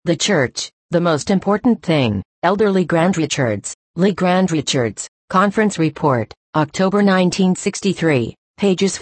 The Church, the most important thing. Elder Lee Grand Richards, Lee Grand Richards, Conference Report, October 1963, pages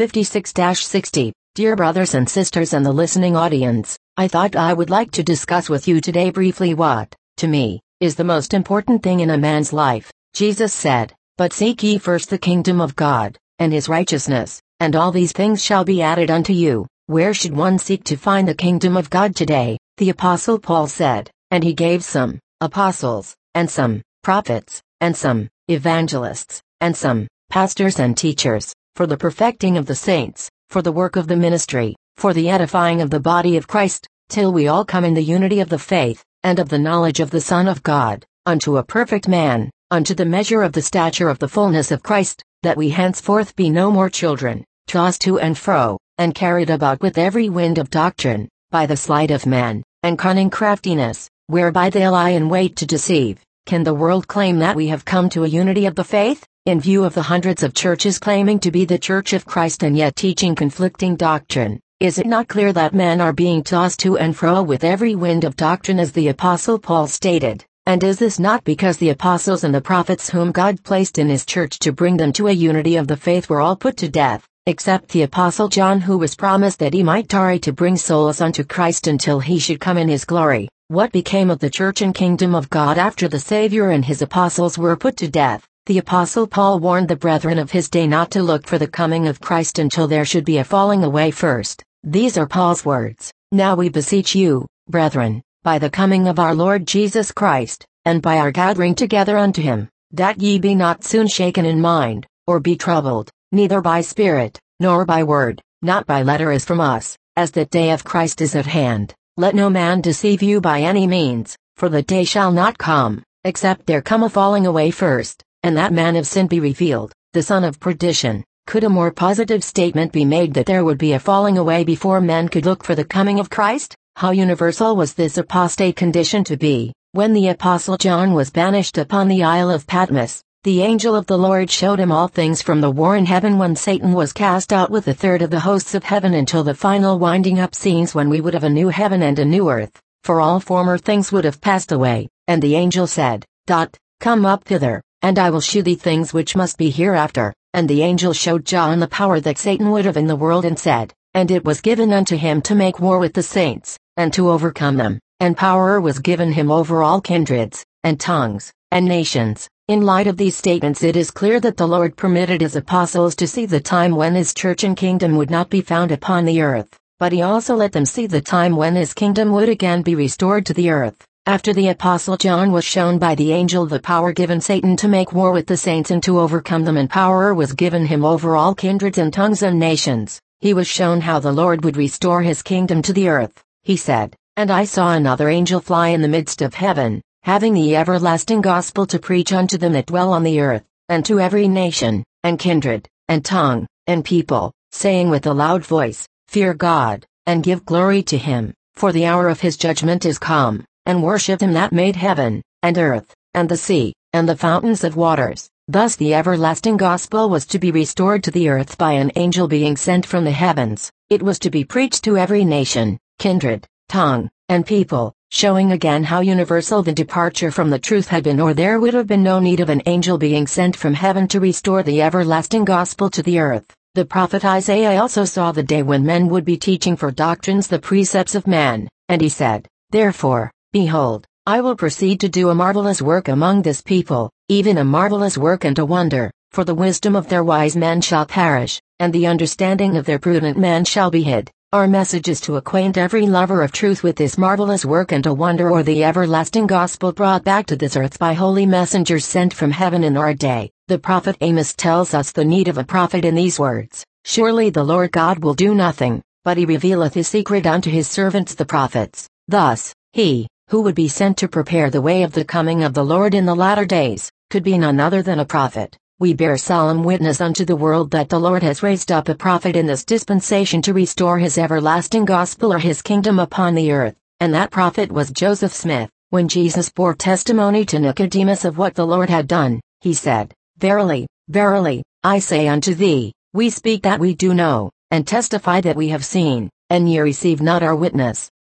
56-60. Dear brothers and sisters and the listening audience, I thought I would like to discuss with you today briefly what, to me, is the most important thing in a man's life. Jesus said, "But seek ye first the kingdom of God, and his righteousness, and all these things shall be added unto you." Where should one seek to find the kingdom of God today? The Apostle Paul said, "And he gave some apostles, and some prophets, and some evangelists, and some pastors and teachers, for the perfecting of the saints, for the work of the ministry, for the edifying of the body of Christ, till we all come in the unity of the faith, and of the knowledge of the Son of God, unto a perfect man, unto the measure of the stature of the fullness of Christ, that we henceforth be no more children, tossed to and fro, and carried about with every wind of doctrine, by the sleight of men, and cunning craftiness, whereby they lie in wait to deceive." Can the world claim that we have come to a unity of the faith, in view of the hundreds of churches claiming to be the Church of Christ and yet teaching conflicting doctrine? Is it not clear that men are being tossed to and fro with every wind of doctrine as the Apostle Paul stated? And is this not because the apostles and the prophets whom God placed in his church to bring them to a unity of the faith were all put to death, except the Apostle John, who was promised that he might tarry to bring souls unto Christ until he should come in his glory? What became of the church and kingdom of God after the Savior and his apostles were put to death? The Apostle Paul warned the brethren of his day not to look for the coming of Christ until there should be a falling away first. These are Paul's words. "Now we beseech you, brethren, by the coming of our Lord Jesus Christ, and by our gathering together unto him, that ye be not soon shaken in mind, or be troubled, neither by spirit, nor by word, not by letter as from us, as the day of Christ is at hand. Let no man deceive you by any means, for the day shall not come, except there come a falling away first, and that man of sin be revealed, the son of perdition." Could a more positive statement be made that there would be a falling away before men could look for the coming of Christ? How universal was this apostate condition to be? When the Apostle John was banished upon the Isle of Patmos, the angel of the Lord showed him all things from the war in heaven when Satan was cast out with a third of the hosts of heaven until the final winding up scenes when we would have a new heaven and a new earth, for all former things would have passed away. And the angel said, "Come up hither, and I will shew thee things which must be hereafter." And the angel showed John the power that Satan would have in the world and said, "And it was given unto him to make war with the saints, and to overcome them, and power was given him over all kindreds, and tongues, and nations." In light of these statements, it is clear that the Lord permitted his apostles to see the time when his church and kingdom would not be found upon the earth, but he also let them see the time when his kingdom would again be restored to the earth. After the Apostle John was shown by the angel the power given Satan to make war with the saints and to overcome them, and power was given him over all kindreds and tongues and nations, he was shown how the Lord would restore his kingdom to the earth. He said, "And I saw another angel fly in the midst of heaven, having the everlasting gospel to preach unto them that dwell on the earth, and to every nation, and kindred, and tongue, and people, saying with a loud voice, Fear God, and give glory to him, for the hour of his judgment is come, and worship him that made heaven, and earth, and the sea, and the fountains of waters." Thus the everlasting gospel was to be restored to the earth by an angel being sent from the heavens. It was to be preached to every nation, kindred, tongue, and people, showing again how universal the departure from the truth had been, or there would have been no need of an angel being sent from heaven to restore the everlasting gospel to the earth. The prophet Isaiah also saw the day when men would be teaching for doctrines the precepts of man, and he said, "Therefore, behold, I will proceed to do a marvelous work among this people, even a marvelous work and a wonder, for the wisdom of their wise men shall perish, and the understanding of their prudent men shall be hid." Our message is to acquaint every lover of truth with this marvelous work and a wonder, or the everlasting gospel brought back to this earth by holy messengers sent from heaven in our day. The prophet Amos tells us the need of a prophet in these words, "Surely the Lord God will do nothing, but he revealeth his secret unto his servants the prophets." Thus, he, who would be sent to prepare the way of the coming of the Lord in the latter days, could be none other than a prophet. We bear solemn witness unto the world that the Lord has raised up a prophet in this dispensation to restore his everlasting gospel or his kingdom upon the earth, and that prophet was Joseph Smith. When Jesus bore testimony to Nicodemus of what the Lord had done, he said, "Verily, verily, I say unto thee, we speak that we do know, and testify that we have seen, and ye receive not our witness.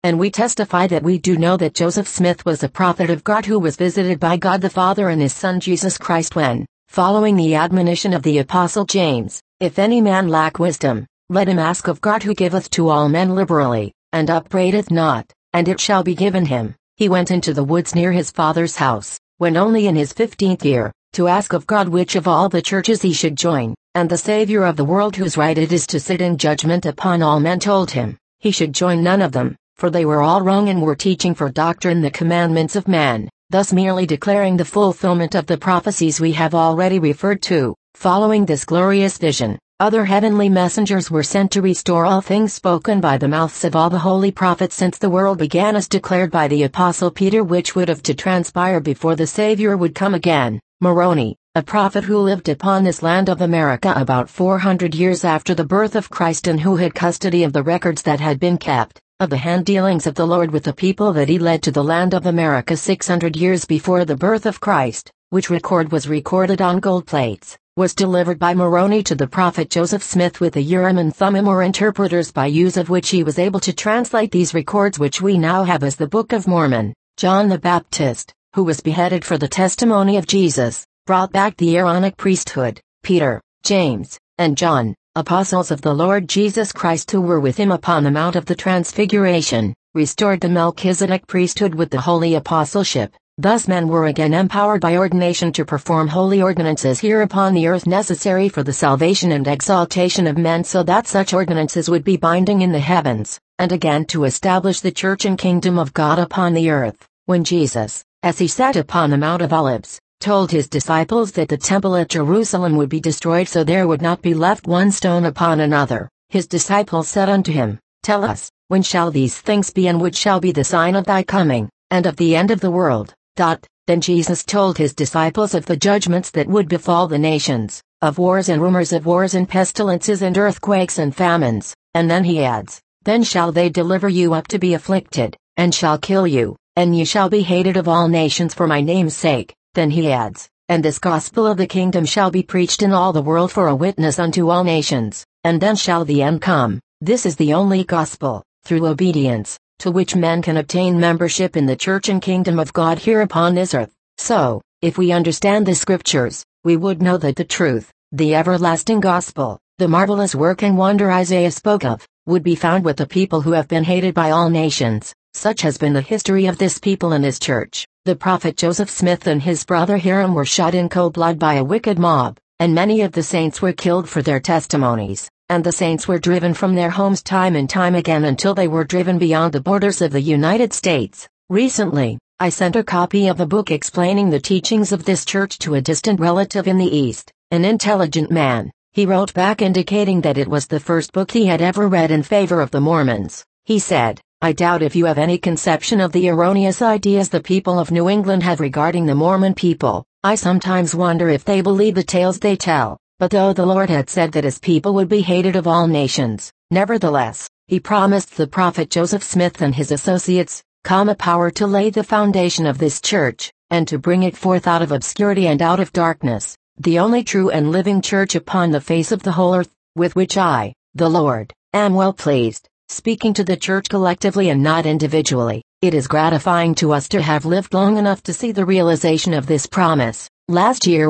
and we testify that we do know that Joseph Smith was a prophet of God who was visited by God the Father and his Son Jesus Christ when, following the admonition of the Apostle James, if any man lack wisdom, let him ask of God who giveth to all men liberally, and upbraideth not, and it shall be given him. He went into the woods near his father's house, when only in his 15th year, to ask of God which of all the churches he should join, and the Savior of the world whose right it is to sit in judgment upon all men told him, he should join none of them, for they were all wrong and were teaching for doctrine the commandments of man, thus merely declaring the fulfillment of the prophecies we have already referred to. Following this glorious vision, other heavenly messengers were sent to restore all things spoken by the mouths of all the holy prophets since the world began, as declared by the Apostle Peter, which would have to transpire before the Savior would come again. Moroni, a prophet who lived upon this land of America about 400 years after the birth of Christ, and who had custody of the records that had been kept, of the hand dealings of the Lord with the people that he led to the land of America 600 years before the birth of Christ, which record was recorded on gold plates, was delivered by Moroni to the prophet Joseph Smith with the Urim and Thummim, or interpreters, by use of which he was able to translate these records, which we now have as the Book of Mormon. John the Baptist, who was beheaded for the testimony of Jesus, brought back the Aaronic priesthood. Peter, James, and John, apostles of the Lord Jesus Christ, who were with him upon the Mount of the Transfiguration, restored the Melchizedek priesthood with the holy apostleship. Thus men were again empowered by ordination to perform holy ordinances here upon the earth, necessary for the salvation and exaltation of men, so that such ordinances would be binding in the heavens, and again to establish the church and kingdom of God upon the earth. When Jesus, as he sat upon the Mount of Olives, told his disciples that the temple at Jerusalem would be destroyed, so there would not be left one stone upon another, his disciples said unto him, Tell us, when shall these things be, and what shall be the sign of thy coming, and of the end of the world? Then Jesus told his disciples of the judgments that would befall the nations, of wars and rumors of wars and pestilences and earthquakes and famines, and then he adds, Then shall they deliver you up to be afflicted, and shall kill you, and ye shall be hated of all nations for my name's sake. Then he adds, And this gospel of the kingdom shall be preached in all the world for a witness unto all nations, and then shall the end come. This is the only gospel, through obedience, to which men can obtain membership in the church and kingdom of God here upon this earth. So, if we understand the scriptures, we would know that the truth, the everlasting gospel, the marvelous work and wonder Isaiah spoke of, would be found with the people who have been hated by all nations. Such has been the history of this people and his church. The prophet Joseph Smith and his brother Hiram were shot in cold blood by a wicked mob, and many of the saints were killed for their testimonies, and the saints were driven from their homes time and time again until they were driven beyond the borders of the United States. Recently, I sent a copy of a book explaining the teachings of this church to a distant relative in the East, an intelligent man. He wrote back indicating that it was the first book he had ever read in favor of the Mormons. He said, I doubt if you have any conception of the erroneous ideas the people of New England have regarding the Mormon people. I sometimes wonder if they believe the tales they tell. But though the Lord had said that his people would be hated of all nations, nevertheless, he promised the prophet Joseph Smith and his associates, a power to lay the foundation of this church, and to bring it forth out of obscurity and out of darkness, the only true and living church upon the face of the whole earth, with which I, the Lord, am well pleased. Speaking to the church collectively and not individually, it is gratifying to us to have lived long enough to see the realization of this promise. Last year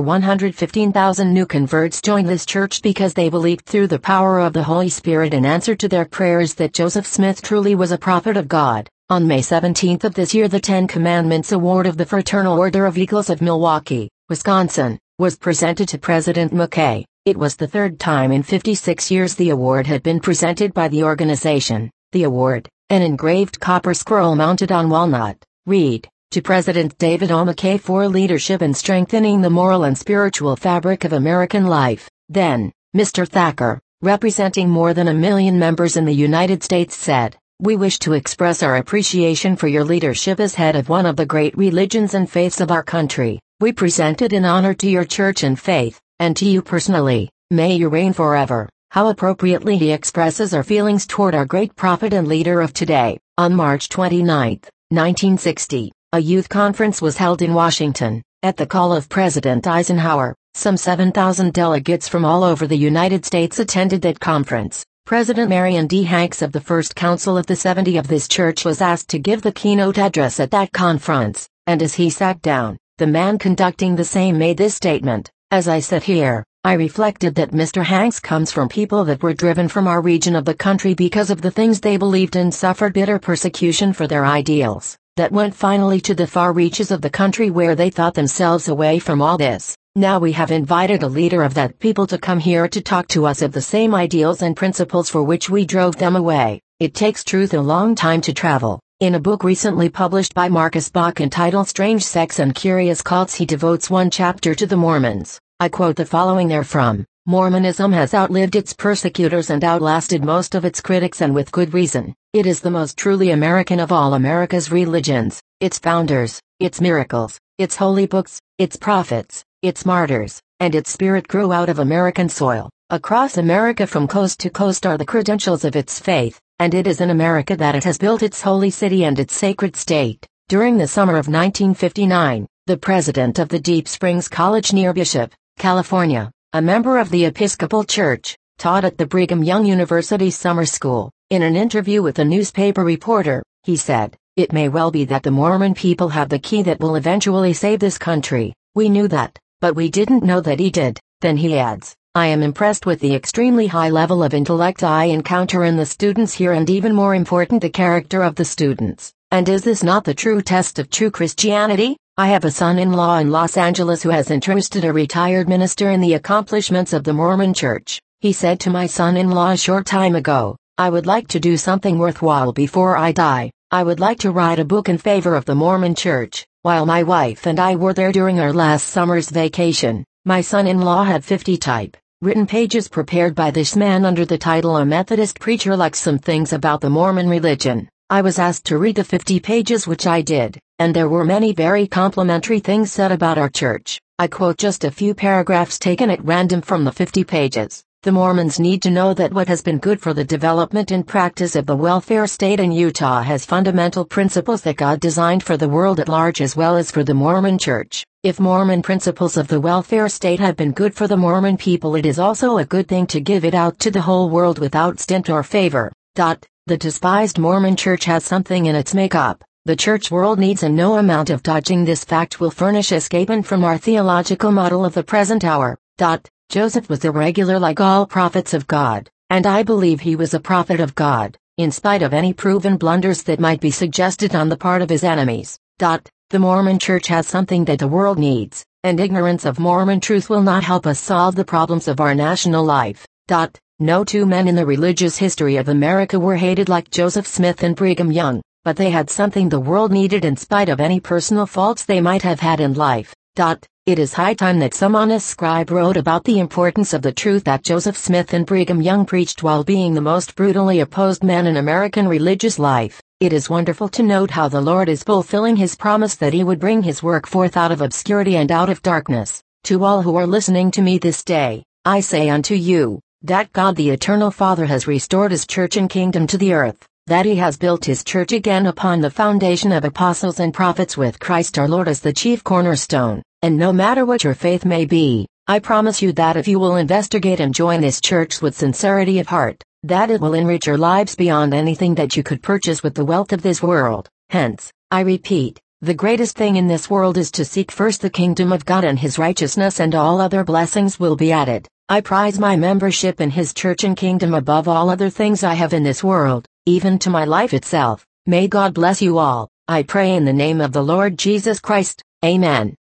115,000 new converts joined this church because they believed through the power of the Holy Spirit in answer to their prayers that Joseph Smith truly was a prophet of God. On May 17 of this year, the Ten Commandments Award of the Fraternal Order of Eagles of Milwaukee, Wisconsin, was presented to President McKay. It was the third time in 56 years the award had been presented by the organization. The award, an engraved copper scroll mounted on walnut, read, to President David O. McKay for leadership in strengthening the moral and spiritual fabric of American life. Then, Mr. Thacker, representing more than 1 million members in the United States, said, We wish to express our appreciation for your leadership as head of one of the great religions and faiths of our country. We present it in honor to your church and faith, and to you personally. May you reign forever. How appropriately he expresses our feelings toward our great prophet and leader of today. On March 29, 1960, a youth conference was held in Washington. At the call of President Eisenhower, some 7,000 delegates from all over the United States attended that conference. President Marion D. Hanks of the First Council of the 70 of this church was asked to give the keynote address at that conference, and as he sat down, the man conducting the same made this statement: "As I sit here, I reflected that Mr. Hanks comes from people that were driven from our region of the country because of the things they believed in, suffered bitter persecution for their ideals, that went finally to the far reaches of the country where they thought themselves away from all this. Now we have invited a leader of that people to come here to talk to us of the same ideals and principles for which we drove them away. It takes truth a long time to travel." In a book recently published by Marcus Bach entitled Strange Sects and Curious Cults, he devotes one chapter to the Mormons. I quote the following therefrom: "Mormonism has outlived its persecutors and outlasted most of its critics, and with good reason. It is the most truly American of all America's religions. Its founders, its miracles, its holy books, its prophets, its martyrs, and its spirit grew out of American soil. Across America from coast to coast are the credentials of its faith, and it is in America that it has built its holy city and its sacred state." During the summer of 1959, the president of the Deep Springs College near Bishop, California, a member of the Episcopal Church, taught at the Brigham Young University Summer School. In an interview with a newspaper reporter, he said, "It may well be that the Mormon people have the key that will eventually save this country. We knew that, but we didn't know that he did." Then he adds, "I am impressed with the extremely high level of intellect I encounter in the students here, and even more important, the character of the students. And is this not the true test of true Christianity? I have a son-in-law in Los Angeles who has interested a retired minister in the accomplishments of the Mormon Church. He said to my son-in-law a short time ago, 'I would like to do something worthwhile before I die. I would like to write a book in favor of the Mormon Church.' While my wife and I were there during our last summer's vacation, my son-in-law had 50 type-written pages prepared by this man under the title 'A Methodist Preacher Likes Some Things About the Mormon Religion.' I was asked to read the 50 pages, which I did, and there were many very complimentary things said about our church. I quote just a few paragraphs taken at random from the 50 pages. The Mormons need to know that what has been good for the development and practice of the welfare state in Utah has fundamental principles that God designed for the world at large as well as for the Mormon Church. If Mormon principles of the welfare state have been good for the Mormon people, it is also a good thing to give it out to the whole world without stint or favor. The despised Mormon Church has something in its makeup the church world needs, and no amount of dodging this fact will furnish escapement from our theological model of the present hour. Joseph was irregular like all prophets of God, and I believe he was a prophet of God, in spite of any proven blunders that might be suggested on the part of his enemies. The Mormon Church has something that the world needs, and ignorance of Mormon truth will not help us solve the problems of our national life. No two men in the religious history of America were hated like Joseph Smith and Brigham Young, but they had something the world needed in spite of any personal faults they might have had in life. It is high time that some honest scribe wrote about the importance of the truth that Joseph Smith and Brigham Young preached while being the most brutally opposed men in American religious life. It is wonderful to note how the Lord is fulfilling his promise that he would bring his work forth out of obscurity and out of darkness. To all who are listening to me this day, I say unto you, that God the Eternal Father has restored his church and kingdom to the earth, that he has built his church again upon the foundation of apostles and prophets with Christ our Lord as the chief cornerstone. And no matter what your faith may be, I promise you that if you will investigate and join this church with sincerity of heart, that it will enrich your lives beyond anything that you could purchase with the wealth of this world. Hence, I repeat, the greatest thing in this world is to seek first the kingdom of God and his righteousness, and all other blessings will be added. I prize my membership in his church and kingdom above all other things I have in this world, even to my life itself. May God bless you all. I pray in the name of the Lord Jesus Christ. Amen.